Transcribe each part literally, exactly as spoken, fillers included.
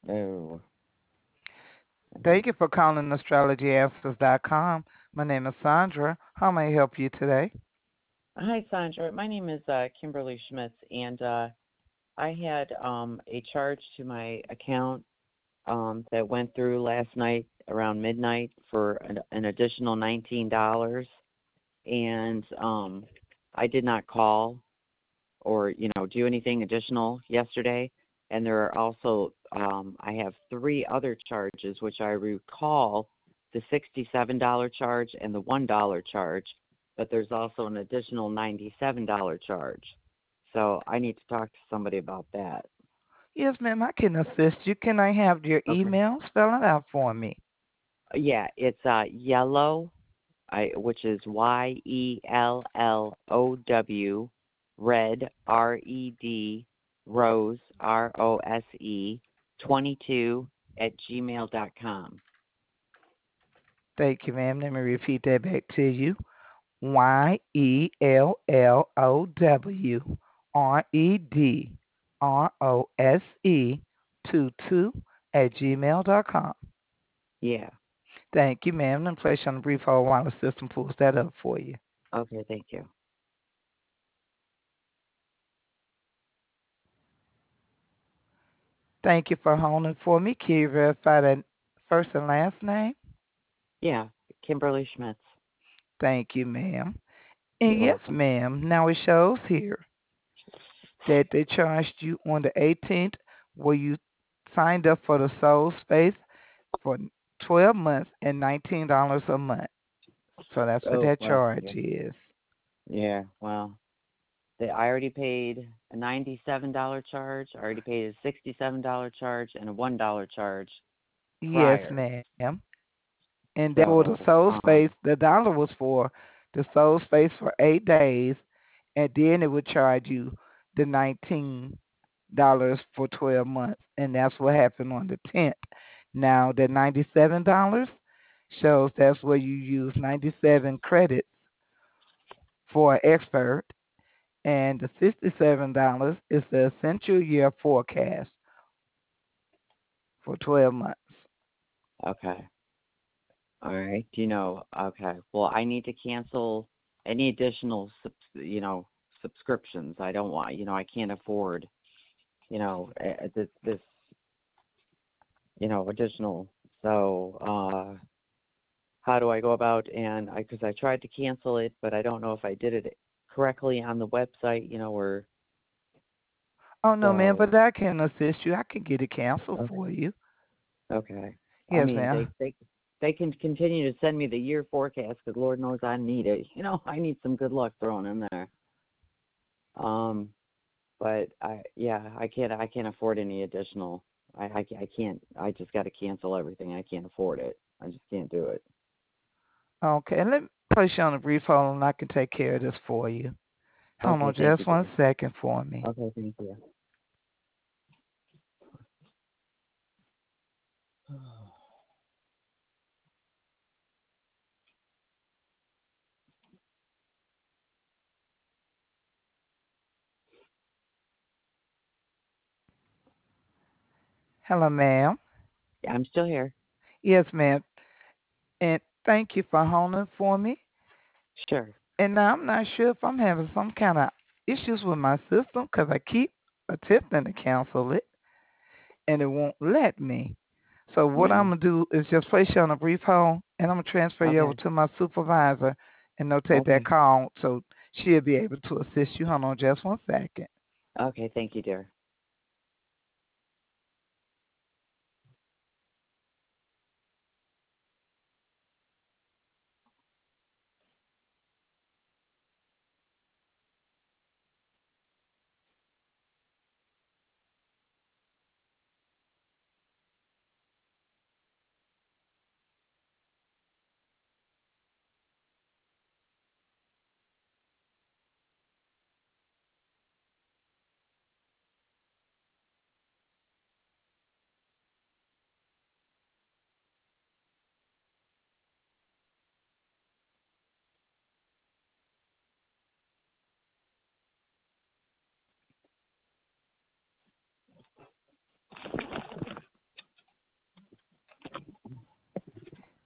Oh. Thank you for calling astrology answers dot com. My name is Sandra. How may I help you today? Hi, Sandra. My name is uh, Kimberly Schmitz, and uh, I had um, a charge to my account um, that went through last night around midnight for an, an additional nineteen dollars, and um, I did not call or you know do anything additional yesterday. And there are also um, I have three other charges, which I recall the sixty-seven dollar charge and the one dollar charge, but there's also an additional ninety-seven dollar charge. So I need to talk to somebody about that. Yes, ma'am, I can assist you. Can I have your Okay. email? Spell it out for me. Yeah, it's uh, yellow, I, which is Y E L L O W, red, R E D, rose, R O S E, twenty-two at gmail dot com. Thank you, ma'am. Let me repeat that back to you. Y E L L O W R E D R O S E two two at gmail dot com. Yeah. Thank you, ma'am. Let me place you on a brief hold while the system pulls that up for you. Okay, thank you. Thank you for holding for me. Can you verify that first and last name? Yeah, Kimberly Schmitz. Thank you, ma'am. And You're yes, welcome. ma'am. Now it shows here that they charged you on the eighteenth where you signed up for the Soul Space for twelve months and nineteen dollars a month. So that's what Oh, that well, charge yeah. is. Yeah, well, they, I already paid a ninety-seven dollar charge. I already paid a sixty-seven dollar charge and a one dollar charge Yes, prior. ma'am. And that for the So, Soul Space, um, the dollar was for the Soul Space for eight days, and then it would charge you the nineteen dollars for twelve months, and that's what happened on the tenth. Now the ninety-seven dollars shows that's where you use ninety-seven credits for an expert, and the sixty-seven dollars is the essential year forecast for twelve months. okay. All right. Do you know? Okay. Well, I need to cancel any additional, subs, you know, subscriptions. I don't want, you know, I can't afford, you know, uh, this, this, you know, additional. So, uh, how do I go about and I, because I tried to cancel it, but I don't know if I did it correctly on the website, you know, or Oh no, man, so. but I can assist you. I can get it canceled Okay. for you. Okay. I Yes, mean, ma'am. they they they can continue to send me the year forecast because Lord knows I need it. You know, I need some good luck thrown in there. Um, but I yeah, I can't I can't afford any additional. I I, I can't. I just got to cancel everything. I can't afford it. I just can't do it. Okay, and let me place you on a brief hold, and I can take care of this for you. Hold Okay, on thank you, just one dear. second for me. Okay, thank you. Hello, ma'am. Yeah, I'm still here. Yes, ma'am. And thank you for holding for me. Sure. And now I'm not sure if I'm having some kind of issues with my system because I keep attempting to cancel it and it won't let me. So what I'm Well, gonna do is just place you on a brief hold, and I'm gonna transfer you over okay. to my supervisor and notate that Okay. call so she'll be able to assist you. Hold on just one second. Okay, thank you, dear.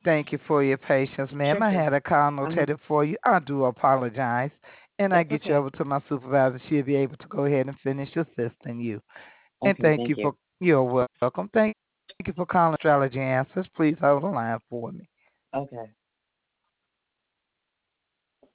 thank you for your patience, ma'am. Sure, I sure. had a call Uh-huh. notated for you. I do apologize. And I That's get you okay. over to my supervisor. She'll be able to go ahead and finish assisting you. And Okay, thank thank you you. for, you're welcome. Thank you for calling Astrology Answers. Please hold the line for me. Okay.